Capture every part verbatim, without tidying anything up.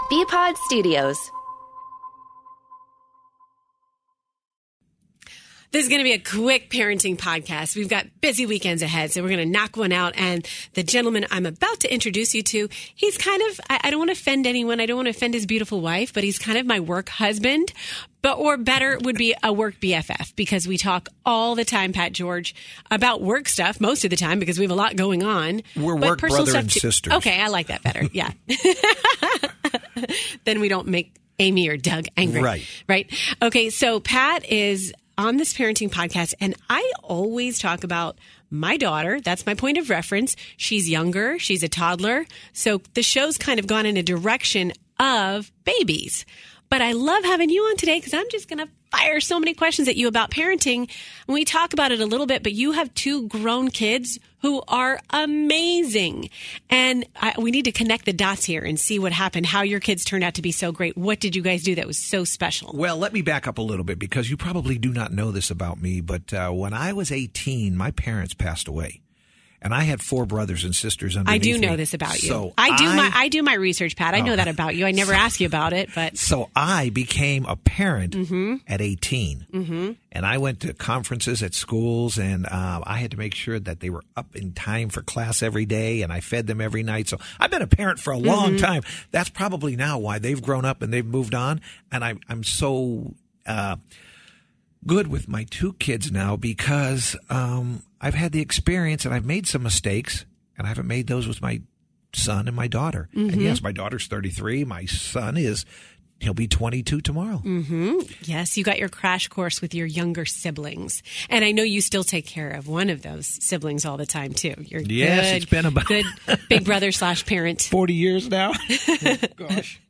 B-Pod Studios. This is going to be a quick parenting podcast. We've got busy weekends ahead, so we're going to knock one out. And the gentleman I'm about to introduce you to, he's kind of, I, I don't want to offend anyone. I don't want to offend his beautiful wife, but he's kind of my work husband. But or better would be a work B F F, because we talk all the time, Pat George, about work stuff most of the time because we have a lot going on. We're but work personal brother stuff and too. sisters. Okay, I like that better. Yeah. Then we don't make Amy or Doug angry. Right. Right. Okay, so Pat is on this parenting podcast, and I always talk about my daughter. That's my point of reference. She's younger. She's a toddler. So the show's kind of gone in a direction of babies. But I love having you on today because I'm just going to fire so many questions at you about parenting. And we talk about it a little bit, but you have two grown kids who are amazing. And I, we need to connect the dots here and see what happened, how your kids turned out to be so great. What did you guys do that was so special? Well, let me back up a little bit because you probably do not know this about me, but uh, when I was eighteen, my parents passed away. And I had four brothers and sisters underneath I do know me. this about you. So I do I, my I do my research, Pat. I know Oh. that about you. I never ask you about it, but So I became a parent Mm-hmm. at eighteen. Mm-hmm. And I went to conferences at schools, and uh, I had to make sure that they were up in time for class every day, and I fed them every night. So I've been a parent for a long Mm-hmm. time. That's probably now why they've grown up and they've moved on. And I, I'm so uh, good with my two kids now because um, I've had the experience and I've made some mistakes, and I haven't made those with my son and my daughter. Mm-hmm. And yes, my daughter's thirty-three. My son is, he'll be twenty-two tomorrow. Mm-hmm. Yes, you got your crash course with your younger siblings. And I know you still take care of one of those siblings all the time, too. You're Yes, good, it's been about- good big brother slash parent. forty years now. Gosh.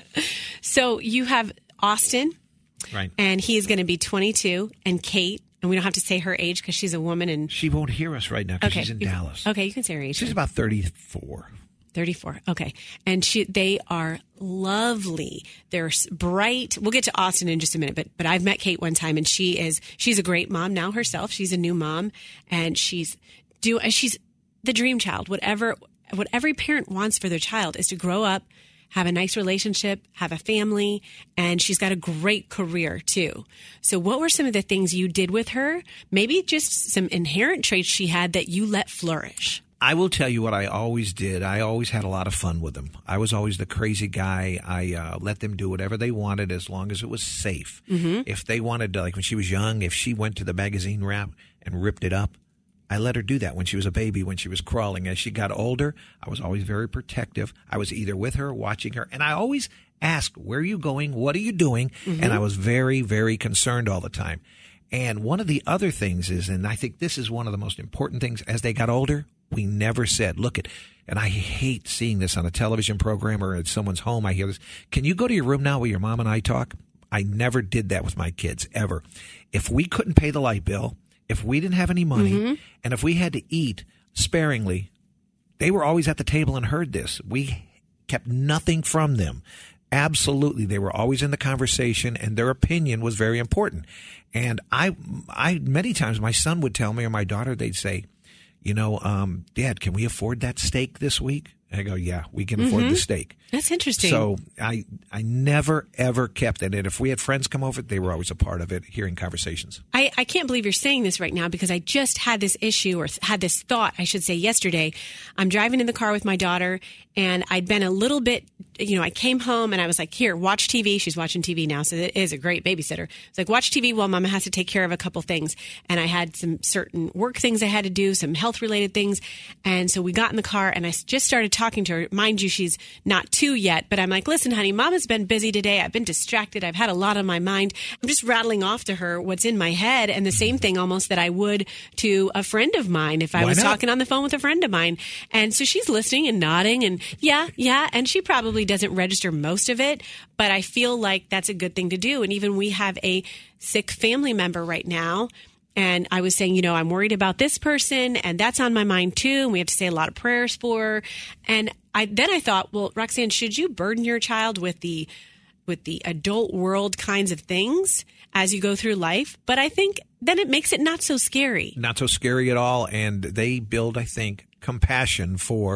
So you have Austin, Right. and he is going to be twenty-two, and Kate, and we don't have to say her age because she's a woman. And She won't hear us right now because okay, she's in you- Dallas. Okay, you can say her age. She's about thirty-four. thirty-four. Okay. And she, they are lovely. They're s- bright. We'll get to Austin in just a minute, but, but I've met Kate one time, and she is, she's a great mom now herself. She's a new mom, and she's do, she's the dream child. Whatever, what every parent wants for their child is to grow up, have a nice relationship, have a family, and she's got a great career too. So what were some of the things you did with her? Maybe just some inherent traits she had that you let flourish. I will tell you what I always did. I always had a lot of fun with them. I was always the crazy guy. I uh, let them do whatever they wanted as long as it was safe. Mm-hmm. If they wanted to, like when she was young, if she went to the magazine wrap and ripped it up, I let her do that when she was a baby, when she was crawling. As she got older, I was always very protective. I was either with her, watching her, and I always asked, where are you going? What are you doing? Mm-hmm. And I was very, very concerned all the time. And one of the other things is, and I think this is one of the most important things, as they got older, we never said, look at, and I hate seeing this on a television program or at someone's home. I hear this. Can you go to your room now where your mom and I talk? I never did that with my kids, ever. If we couldn't pay the light bill, if we didn't have any money, mm-hmm. and if we had to eat sparingly, they were always at the table and heard this. We kept nothing from them. Absolutely. They were always in the conversation, and their opinion was very important. And I, I many times my son would tell me, or my daughter, they'd say, you know, um, Dad, can we afford that steak this week? And I go, yeah, we can afford mm-hmm. the steak. That's interesting. So I I never, ever kept it. And if we had friends come over, they were always a part of it, hearing conversations. I, I can't believe you're saying this right now because I just had this issue or had this thought, I should say, yesterday. I'm driving in the car with my daughter, and I'd been a little bit, you know, I came home and I was like, here, watch T V. She's watching T V now, so it is a great babysitter. It's like, watch T V while Mama has to take care of a couple things. And I had some certain work things I had to do, some health-related things. And so we got in the car, and I just started talking to her. Mind you, she's not two yet, but I'm like, listen, honey, Mama's been busy today. I've been distracted. I've had a lot on my mind. I'm just rattling off to her what's in my head, and the same thing almost that I would to a friend of mine if I Why was not? talking on the phone with a friend of mine. And so she's listening and nodding, and yeah, yeah, and she probably doesn't register most of it, but I feel like that's a good thing to do. And even we have a sick family member right now. And I was saying, you know, I'm worried about this person, and that's on my mind too. And we have to say a lot of prayers for her. And I then I thought, well, Roxanne, should you burden your child with the with the adult world kinds of things as you go through life? But I think then it makes it not so scary. Not so scary at all. And they build, I think, compassion for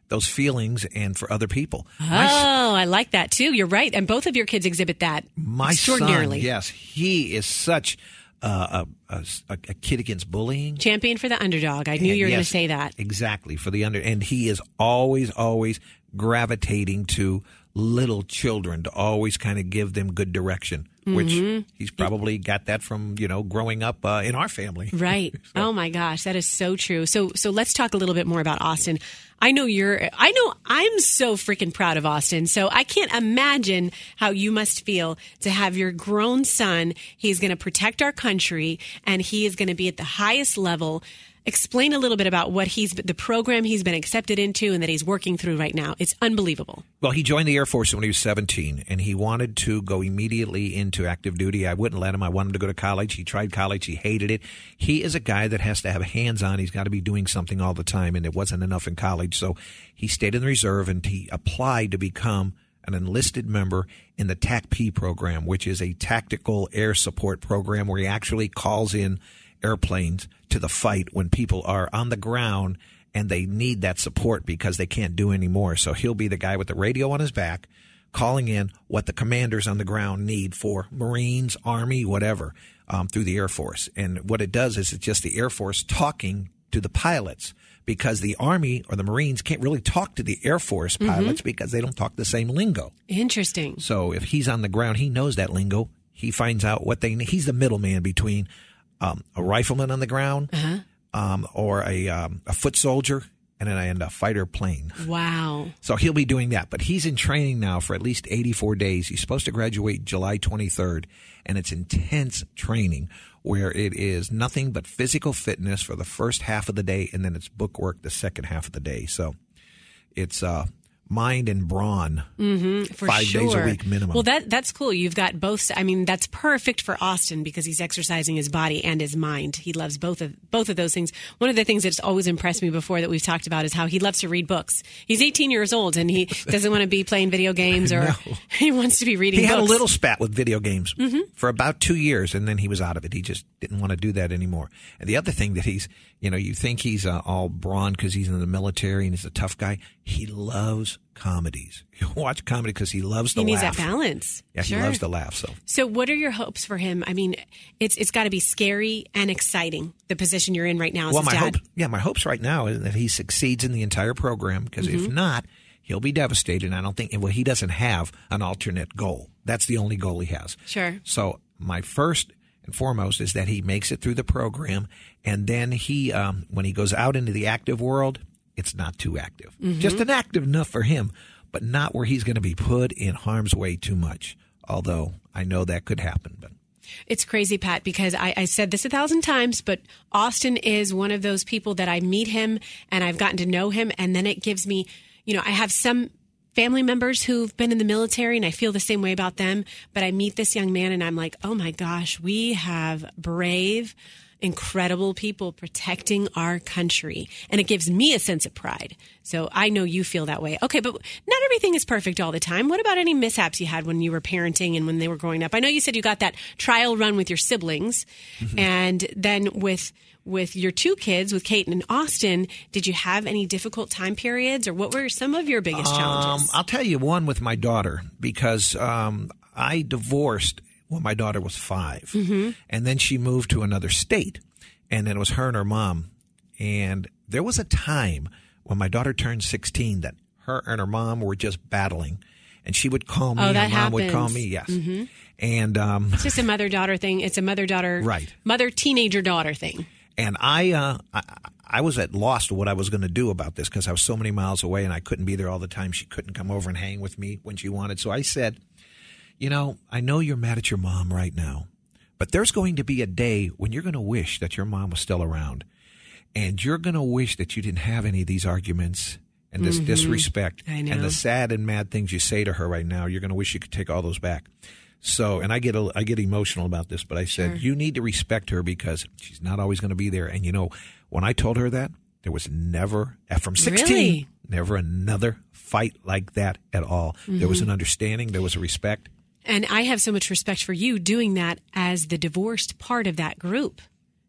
those feelings and for other people. Oh, My, I like that too. You're right. And both of your kids exhibit that my extraordinarily. son, yes, he is such uh, a, a, a kid against bullying. Champion for the underdog. I knew you were Yes, going to say that. Exactly, for the under. And he is always, always gravitating to little children to always kind of give them good direction, which Mm-hmm. he's probably got that from, you know, growing up uh, in our family. Right. Oh my gosh, that is so true. So so let's talk a little bit more about Austin. I know you're I know I'm so freaking proud of Austin. So I can't imagine how you must feel to have your grown son. He's going to protect our country and he is going to be at the highest level. Explain a little bit about what he's the program he's been accepted into and that he's working through right now. It's unbelievable. Well, he joined the Air Force when he was seventeen, and he wanted to go immediately into active duty. I wouldn't let him. I wanted him to go to college. He tried college. He hated it. He is a guy that has to have hands-on. He's got to be doing something all the time, and it wasn't enough in college. So he stayed in the reserve, and he applied to become an enlisted member in the T A C P program, which is a tactical air support program where he actually calls in airplanes to the fight when people are on the ground and they need that support because they can't do anymore. So he'll be the guy with the radio on his back calling in what the commanders on the ground need for Marines, Army, whatever, um, through the Air Force. And what it does is it's just the Air Force talking to the pilots because the Army or the Marines can't really talk to the Air Force pilots mm-hmm. because they don't talk the same lingo. Interesting. So if he's on the ground, he knows that lingo. He finds out what they need. He's the middleman between Um, a rifleman on the ground, uh-huh. um, or a um, a foot soldier, and then and a fighter plane. Wow! So he'll be doing that, but he's in training now for at least eighty-four days. He's supposed to graduate July twenty-third, and it's intense training where it is nothing but physical fitness for the first half of the day, and then it's book work the second half of the day. So it's uh, mind and brawn, mm-hmm, for five sure. days a week minimum. Well, that that's cool. You've got both. I mean, that's perfect for Austin because he's exercising his body and his mind. He loves both of both of those things. One of the things that's always impressed me before that we've talked about is how he loves to read books. He's eighteen years old and he doesn't want to be playing video games or no. he wants to be reading he books. He had a little spat with video games mm-hmm. for about two years, and then he was out of it. He just didn't want to do that anymore. And the other thing that he's, you know, you think he's uh, all brawn because he's in the military and he's a tough guy. He loves comedies. He'll watch comedy because he loves to laugh. He needs laugh. that balance. Yeah, sure. he loves to laugh. So, so what are your hopes for him? I mean, it's it's got to be scary and exciting. The position you're in right now as well, his my dad. hope, yeah, my hopes right now is that he succeeds in the entire program. Because mm-hmm. if not, he'll be devastated. I don't think. Well, he doesn't have an alternate goal. That's the only goal he has. Sure. So my first and foremost is that he makes it through the program, and then he, um, when he goes out into the active world, it's not too active. Mm-hmm. Just an active enough for him, but not where he's going to be put in harm's way too much. Although I know that could happen, but. It's crazy, Pat, because I, I said this a thousand times, but Austin is one of those people that I meet him and I've gotten to know him, and then it gives me, you know, I have some family members who've been in the military and I feel the same way about them, but I meet this young man and I'm like, oh my gosh, we have brave, incredible people protecting our country. And it gives me a sense of pride. So I know you feel that way. Okay, but not everything is perfect all the time. What about any mishaps you had when you were parenting and when they were growing up? I know you said you got that trial run with your siblings. Mm-hmm. And then with with your two kids, with Kate and Austin, did you have any difficult time periods or what were some of your biggest um, challenges? I'll tell you one with my daughter because um, I divorced when my daughter was five. Mm-hmm. And then she moved to another state. And then it was her and her mom. And there was a time when my daughter turned sixteen that her and her mom were just battling. And she would call me. Oh, that her mom happens. would call me, yes. Mm-hmm. And um, it's just a mother-daughter thing. It's a mother-daughter, right. mother-teenager-daughter thing. And I, uh, I, I was at loss to what I was going to do about this because I was so many miles away and I couldn't be there all the time. She couldn't come over and hang with me when she wanted. So I said, you know, I know you're mad at your mom right now, but there's going to be a day when you're going to wish that your mom was still around. And you're going to wish that you didn't have any of these arguments and this mm-hmm. disrespect and the sad and mad things you say to her right now. You're going to wish you could take all those back. So, and I get a, I get emotional about this, but I said, sure. you need to respect her because she's not always going to be there. And, you know, when I told her that, there was never, from sixteen, really? never another fight like that at all. Mm-hmm. There was an understanding. There was a respect. And I have so much respect for you doing that as the divorced part of that group.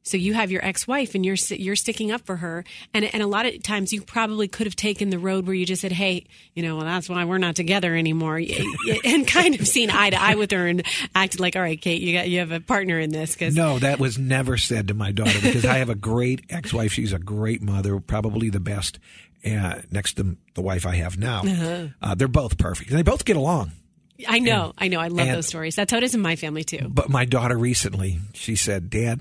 So you have your ex-wife and you're you're sticking up for her. And and a lot of times you probably could have taken the road where you just said, hey, you know, well, that's why we're not together anymore. And kind of seen eye to eye with her and acted like, all right, Kate, you got you have a partner in this. Cause no, that was never said to my daughter because I have a great ex-wife. She's a great mother, probably the best uh, next to the wife I have now. Uh-huh. Uh, they're both perfect. They both get along. I know. And, I know. I love and, those stories. That's how it is in my family, too. But my daughter recently, she said, Dad,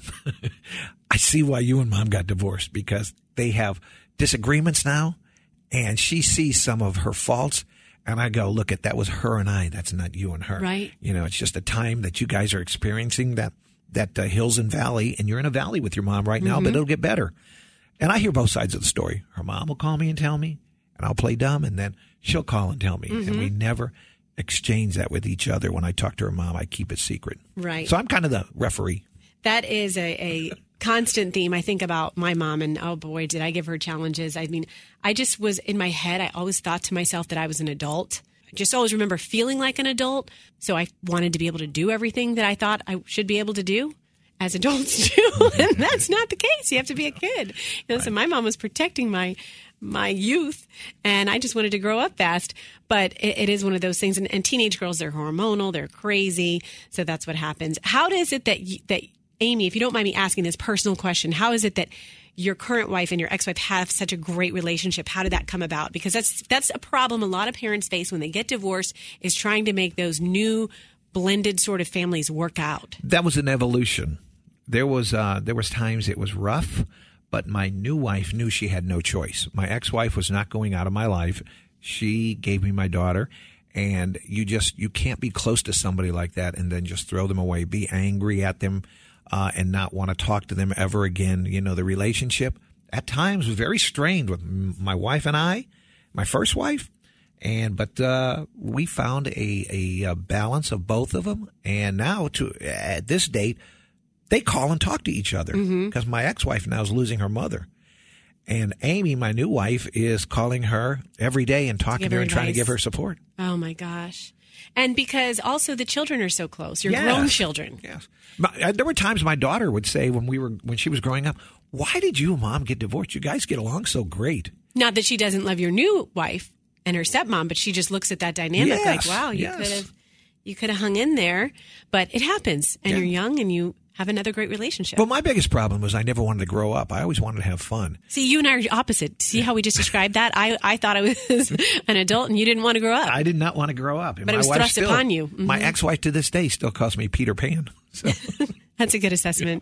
I see why you and Mom got divorced because they have disagreements now. And she sees some of her faults. And I go, look, at that was her and I. That's not you and her. Right. You know, it's just a time that you guys are experiencing that, that uh, hills and valley. And you're in a valley with your mom right now, mm-hmm. but it'll get better. And I hear both sides of the story. Her mom will call me and tell me, and I'll play dumb. And then she'll call and tell me. Mm-hmm. And we never exchange that with each other. When I talk to her mom, I keep it secret. Right. So I'm kind of the referee. That is a, a constant theme. I think about my mom and, oh boy, did I give her challenges. I mean, I just was in my head. I always thought to myself that I was an adult. I just always remember feeling like an adult. So I wanted to be able to do everything that I thought I should be able to do, as adults do. And that's not the case. You have to be a kid. You know, so my mom was protecting my my youth, and I just wanted to grow up fast. But it, it is one of those things. And, and teenage girls, they're hormonal, they're crazy. So that's what happens. How is it that, you, that Amy, if you don't mind me asking this personal question, how is it that your current wife and your ex-wife have such a great relationship? How did that come about? Because that's that's a problem a lot of parents face when they get divorced, is trying to make those new blended sort of families work out. That was an evolution. There was uh, there was times it was rough, but my new wife knew she had no choice. My ex-wife was not going out of my life. She gave me my daughter, and you just you can't be close to somebody like that and then just throw them away, be angry at them, uh, and not want to talk to them ever again. You know, the relationship at times was very strained with my wife and I, my first wife, and but uh, we found a, a balance of both of them, and now to at this date, they call and talk to each other because mm-hmm. my ex-wife now is losing her mother. And Amy, my new wife, is calling her every day and talking to her and advice. Trying to give her support. Oh, my gosh. And because also the children are so close. Your yes. grown children. Yes. My, there were times my daughter would say when we were when she was growing up, why did you and Mom get divorced? You guys get along so great. Not that she doesn't love your new wife and her stepmom, but she just looks at that dynamic yes. like, wow, you yes. could have you could have hung in there. But it happens. And yeah. you're young and you have another great relationship. Well, my biggest problem was I never wanted to grow up. I always wanted to have fun. See, you and I are opposite. See how we just described that? I, I thought I was an adult and you didn't want to grow up. I did not want to grow up. And but my it was wife thrust still, upon you. Mm-hmm. My ex-wife to this day still calls me Peter Pan. So. That's a good assessment.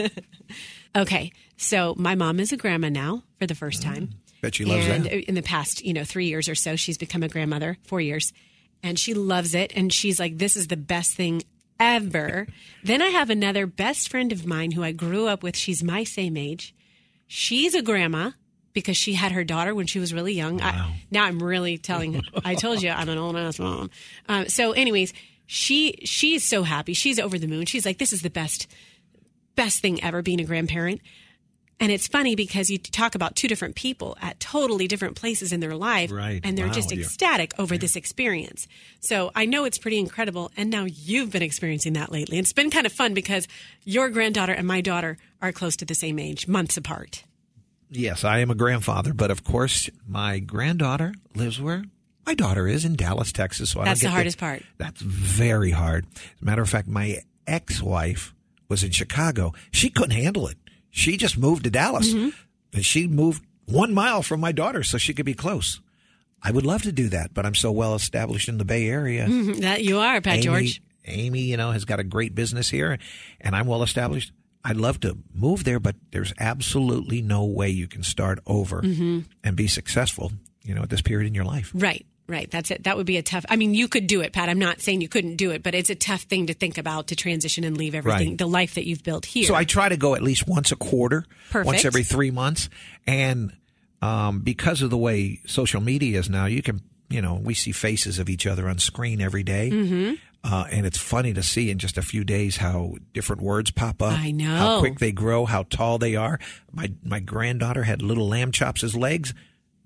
Okay. So my mom is a grandma now for the first time. Mm, bet she loves and that. In the past, you know, three years or so, she's become a grandmother, four years. And she loves it. And she's like, this is the best thing ever. Then I have another best friend of mine who I grew up with. She's my same age. She's a grandma because she had her daughter when she was really young. Wow. I, now I'm really telling her. I told you I'm an old ass mom. Um, so anyways, she she's so happy. She's over the moon. She's like, this is the best, best thing ever, being a grandparent. And it's funny because you talk about two different people at totally different places in their life. Right. And they're Wow. just ecstatic over yeah. this experience. So I know it's pretty incredible. And now you've been experiencing that lately. It's been kind of fun because your granddaughter and my daughter are close to the same age, months apart. Yes, I am a grandfather. But of course, my granddaughter lives where my daughter is, in Dallas, Texas. So I That's don't get the hardest to, part. That's very hard. As a matter of fact, my ex-wife was in Chicago. She couldn't handle it. She just moved to Dallas. Mm-hmm. And she moved one mile from my daughter so she could be close. I would love to do that, but I'm so well established in the Bay Area. Mm-hmm. That you are, Pat Amy, George. Amy, you know, has got a great business here, and I'm well established. I'd love to move there, but there's absolutely no way you can start over mm-hmm. and be successful, you know, at this period in your life. Right. Right. That's it. That would be a tough. I mean, you could do it, Pat. I'm not saying you couldn't do it, but it's a tough thing to think about, to transition and leave everything, right. the life that you've built here. So I try to go at least once a quarter, Perfect. once every three months. And um, because of the way social media is now, you can, you know, we see faces of each other on screen every day. Mm-hmm. Uh, and it's funny to see in just a few days how different words pop up. I know. How quick they grow, how tall they are. My, my granddaughter had little lamb chops as legs.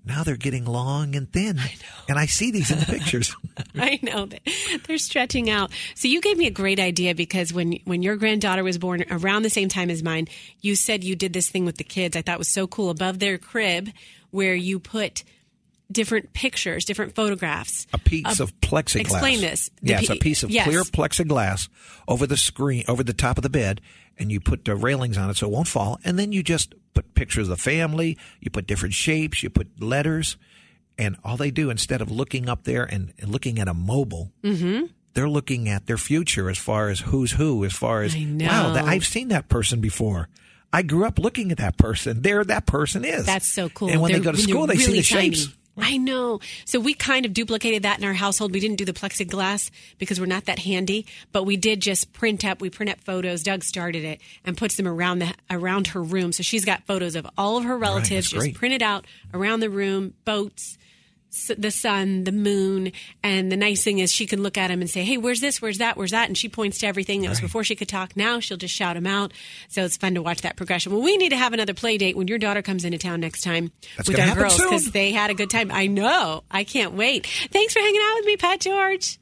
Now they're getting long and thin. I know. And I see these in the pictures. I know. They're stretching out. So you gave me a great idea because when when your granddaughter was born around the same time as mine, you said you did this thing with the kids. I thought was so cool. Above their crib where you put different pictures, different photographs. A piece uh, of plexiglass. Explain this. The yes, p- a piece of yes. clear plexiglass over the screen, over the top of the bed, and you put the railings on it so it won't fall, and then you just put pictures of the family, you put different shapes, you put letters, and all they do, instead of looking up there and, and looking at a mobile, mm-hmm. they're looking at their future as far as who's who, as far as, I know. wow, that, I've seen that person before. I grew up looking at that person. There that person is. That's so cool. And when they're, they go to school, they really see the tiny. shapes. I know. So we kind of duplicated that in our household. We didn't do the plexiglass because we're not that handy, but we did just print up. We print up photos. Doug started it and puts them around the around her room. So she's got photos of all of her relatives right, just printed out around the room, boats, the sun, the moon. And the nice thing is she can look at them and say, hey, where's this? Where's that? Where's that? And she points to everything. That was right. before she could talk. Now she'll just shout them out. So it's fun to watch that progression. Well, we need to have another play date when your daughter comes into town next time That's with our happen girls soon. because they had a good time. I know. I can't wait. Thanks for hanging out with me, Pat George.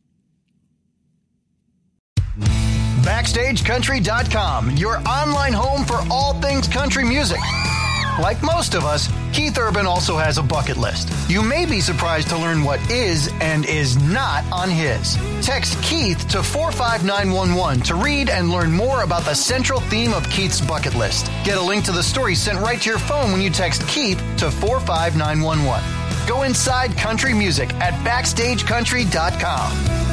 Backstage Country dot com, your online home for all things country music. Like most of us, Keith Urban also has a bucket list. You may be surprised to learn what is and is not on his. Text Keith to four five nine one one to read and learn more about the central theme of Keith's bucket list. Get a link to the story sent right to your phone when you text Keith to four five nine one one. Go inside country music at Backstage Country dot com.